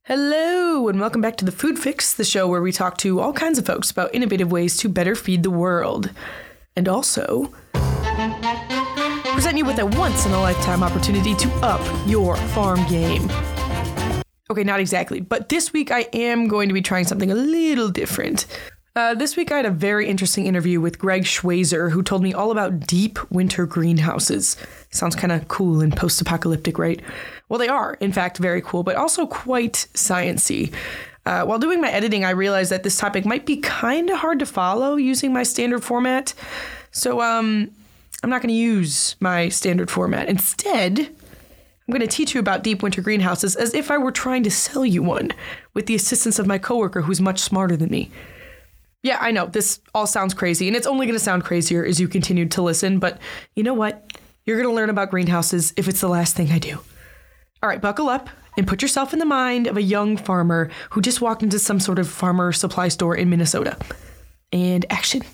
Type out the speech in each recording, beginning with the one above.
Hello, and welcome back to The Food Fix, the show where we talk to all kinds of folks about innovative ways to better feed the world. And also, present you with a once-in-a-lifetime opportunity to up your farm game. Okay, not exactly, but this week I am going to be trying something a little different. This week I had a very interesting interview with Greg Schweizer, who told me all about deep winter greenhouses. Sounds kind of cool and post-apocalyptic, right? Well, they are, in fact, very cool, but also quite science-y. While doing my editing, I realized that this topic might be kind of hard to follow using my standard format. So, I'm not going to use my standard format. Instead, I'm going to teach you about deep winter greenhouses as if I were trying to sell you one, with the assistance of my coworker who's much smarter than me. Yeah, I know, this all sounds crazy, and it's only going to sound crazier as you continue to listen, but you know what? You're going to learn about greenhouses if it's the last thing I do. All right, buckle up and put yourself in the mind of a young farmer who just walked into some sort of farmer supply store in Minnesota. And action.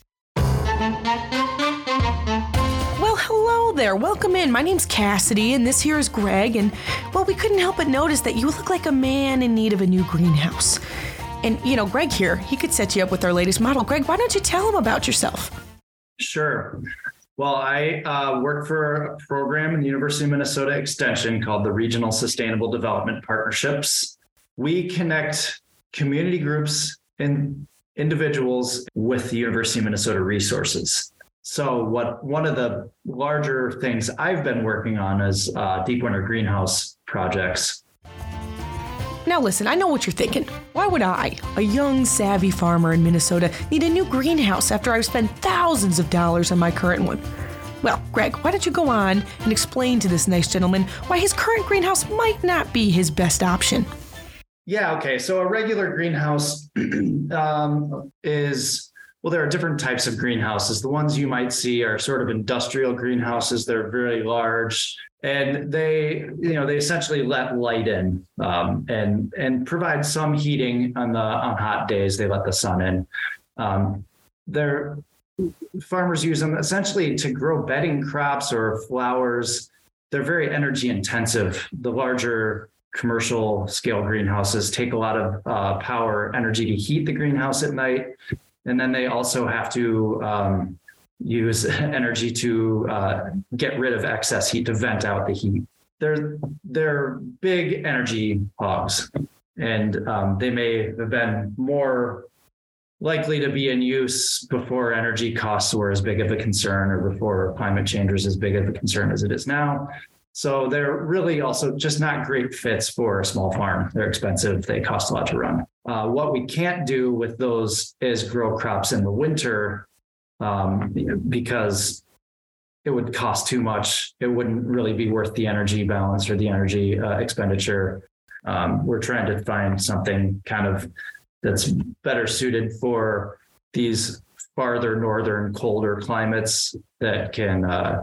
Well, hello there. Welcome in. My name's Cassidy, and this here is Greg. And, well, we couldn't help but notice that you look like a man in need of a new greenhouse. And, you know, Greg here, he could set you up with our latest model. Greg, why don't you tell him about yourself? Sure. Well, I work for a program in the University of Minnesota Extension called the Regional Sustainable Development Partnerships. We connect community groups and individuals with the University of Minnesota resources. So one of the larger things I've been working on is deep winter greenhouse projects. Now listen, I know what you're thinking. Why would I, a young, savvy farmer in Minnesota, need a new greenhouse after I've spent thousands of dollars on my current one? Well, Greg, why don't you go on and explain to this nice gentleman why his current greenhouse might not be his best option? Yeah, okay. So a regular greenhouse there are different types of greenhouses. The ones you might see are sort of industrial greenhouses. They're very large. And they essentially let light in and provide some heating on hot days. They let the sun in. Farmers use them essentially to grow bedding crops or flowers. They're very energy intensive. The larger commercial scale greenhouses take a lot of energy to heat the greenhouse at night, and then they also have to use energy to get rid of excess heat, to vent out the heat. They're big energy hogs, and they may have been more likely to be in use before energy costs were as big of a concern, or before climate change was as big of a concern as it is now. So they're really also just not great fits for a small farm. They're expensive. They cost a lot to run. What we can't do with those is grow crops in the winter, because it would cost too much. It wouldn't really be worth the energy balance or the energy expenditure. We're trying to find something kind of that's better suited for these farther northern, colder climates that can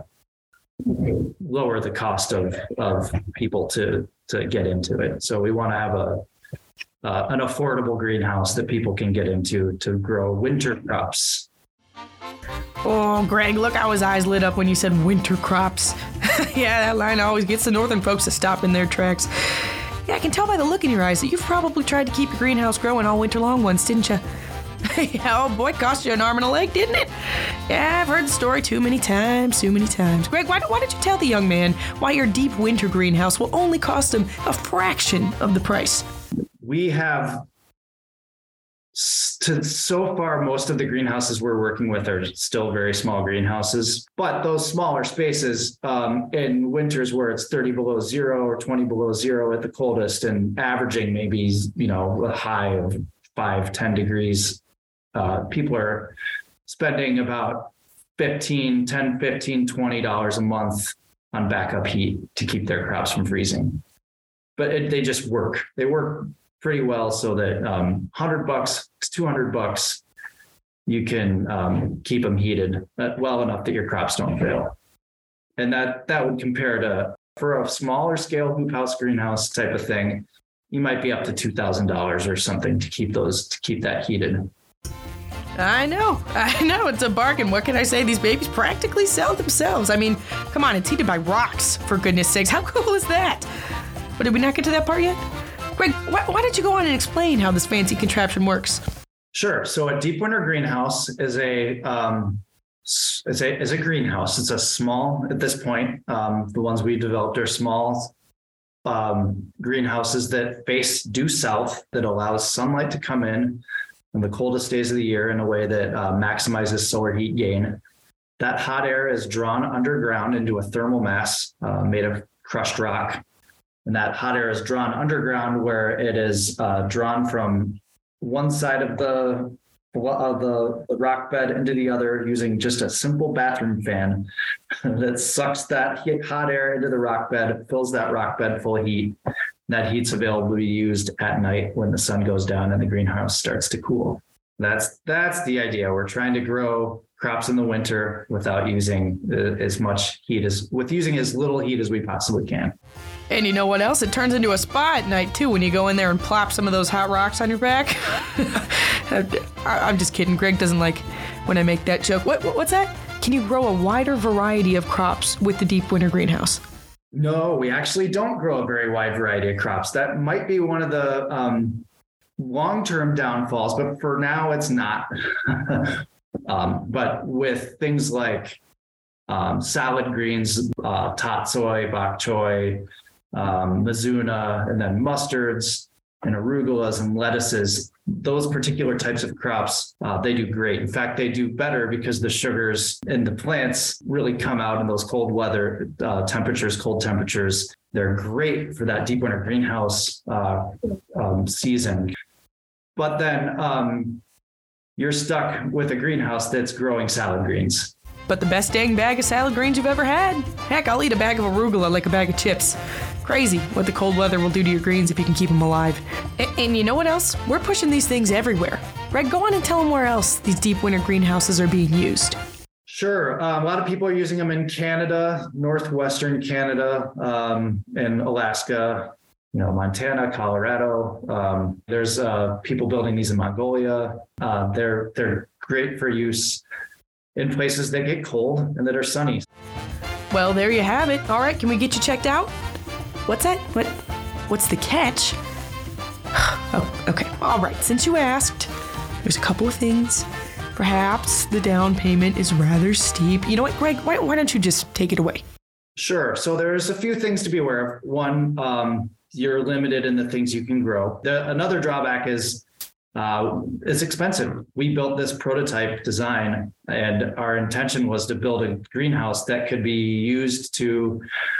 lower the cost of people to get into it. So we want to have an affordable greenhouse that people can get into to grow winter crops. Oh, Greg, look how his eyes lit up when you said winter crops. Yeah, that line always gets the northern folks to stop in their tracks. Yeah, I can tell by the look in your eyes that you've probably tried to keep your greenhouse growing all winter long once, didn't you? Yeah, oh boy, it cost you an arm and a leg, didn't it? Yeah, I've heard the story too many times. Greg, why don't you tell the young man why your deep winter greenhouse will only cost him a fraction of the price? We have, so far, most of the greenhouses we're working with are still very small greenhouses, but those smaller spaces in winters where it's 30 below zero or 20 below zero at the coldest, and averaging maybe, a high of 5-10 degrees, people are spending about $20 a month on backup heat to keep their crops from freezing. But they just work. They work pretty well, so that $100, $200, you can keep them heated well enough that your crops don't fail. And that would compare to, for a smaller scale hoop house greenhouse type of thing, you might be up to $2,000 or something to keep that heated. I know, it's a bargain. What can I say? These babies practically sell themselves. I mean, come on, it's heated by rocks, for goodness sakes. How cool is that? But did we not get to that part yet? Greg, why don't you go on and explain how this fancy contraption works? Sure. So a deep winter greenhouse is a greenhouse. It's a small, at this point, the ones we developed are small greenhouses that face due south that allows sunlight to come in the coldest days of the year in a way that maximizes solar heat gain. That hot air is drawn underground into a thermal mass made of crushed rock. And that hot air is drawn underground where it is drawn from one side of the rock bed into the other using just a simple bathroom fan that sucks that hot air into the rock bed, fills that rock bed full of heat. That heat's available to be used at night when the sun goes down and the greenhouse starts to cool. That's the idea. We're trying to grow crops in the winter without using as much heat using as little heat as we possibly can. And you know what else? It turns into a spa at night, too, when you go in there and plop some of those hot rocks on your back. I'm just kidding. Greg doesn't like when I make that joke. What's that? Can you grow a wider variety of crops with the deep winter greenhouse? No, we actually don't grow a very wide variety of crops. That might be one of the long-term downfalls, but for now it's not. But with things like salad greens, tatsoi, bok choy, mizuna, and then mustards and arugulas and lettuces, those particular types of crops, they do great. In fact, they do better because the sugars in the plants really come out in those cold weather temperatures, cold temperatures. They're great for that deep winter greenhouse season. But then you're stuck with a greenhouse that's growing salad greens. But the best dang bag of salad greens you've ever had? Heck, I'll eat a bag of arugula like a bag of chips. Crazy what the cold weather will do to your greens if you can keep them alive. And you know what else? We're pushing these things everywhere. Greg, go on and tell them where else these deep winter greenhouses are being used. Sure. A lot of people are using them in Canada, northwestern Canada, and Alaska, Montana, Colorado. There's people building these in Mongolia. They're great for use in places that get cold and that are sunny. Well, there you have it. All right, can we get you checked out? What's that? What's the catch? Oh, okay. All right, since you asked, there's a couple of things. Perhaps the down payment is rather steep. You know what, Greg? Why don't you just take it away? Sure. So there's a few things to be aware of. One, you're limited in the things you can grow. Another drawback is it's expensive. We built this prototype design, and our intention was to build a greenhouse that could be used to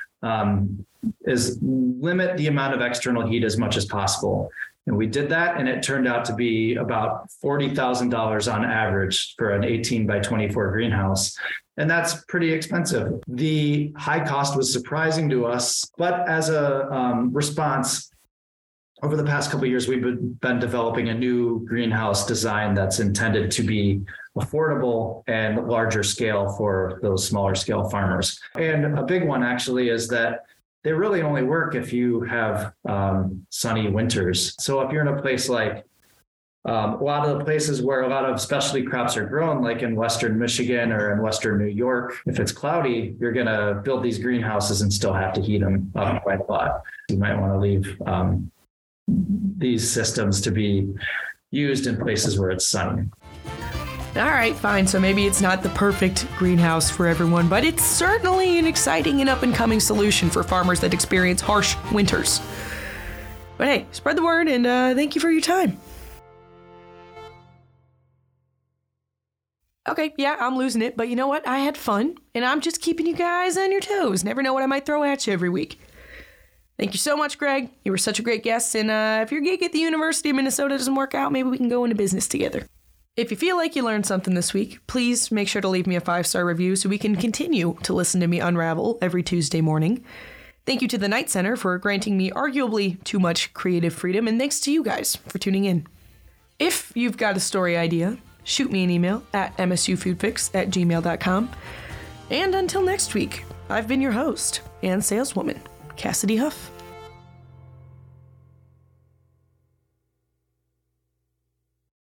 limit the amount of external heat as much as possible. And we did that, and it turned out to be about $40,000 on average for an 18 by 24 greenhouse. And that's pretty expensive. The high cost was surprising to us, but as a response, over the past couple of years, we've been developing a new greenhouse design that's intended to be affordable and larger scale for those smaller scale farmers. And a big one actually is that they really only work if you have sunny winters. So if you're in a place like a lot of the places where a lot of specialty crops are grown, like in Western Michigan or in Western New York, if it's cloudy, you're going to build these greenhouses and still have to heat them up quite a lot. You might want to leave these systems to be used in places where it's sunny. All right, fine. So maybe it's not the perfect greenhouse for everyone, but it's certainly an exciting and up-and-coming solution for farmers that experience harsh winters. But hey, spread the word, and thank you for your time. Okay, yeah, I'm losing it, but you know what? I had fun, and I'm just keeping you guys on your toes. Never know what I might throw at you every week. Thank you so much, Greg. You were such a great guest, and if your gig at the University of Minnesota doesn't work out, maybe we can go into business together. If you feel like you learned something this week, please make sure to leave me a 5-star review so we can continue to listen to me unravel every Tuesday morning. Thank you to the Knight Center for granting me arguably too much creative freedom, and thanks to you guys for tuning in. If you've got a story idea, shoot me an email at msufoodfix@gmail.com. And until next week, I've been your host and saleswoman, Cassidy Huff.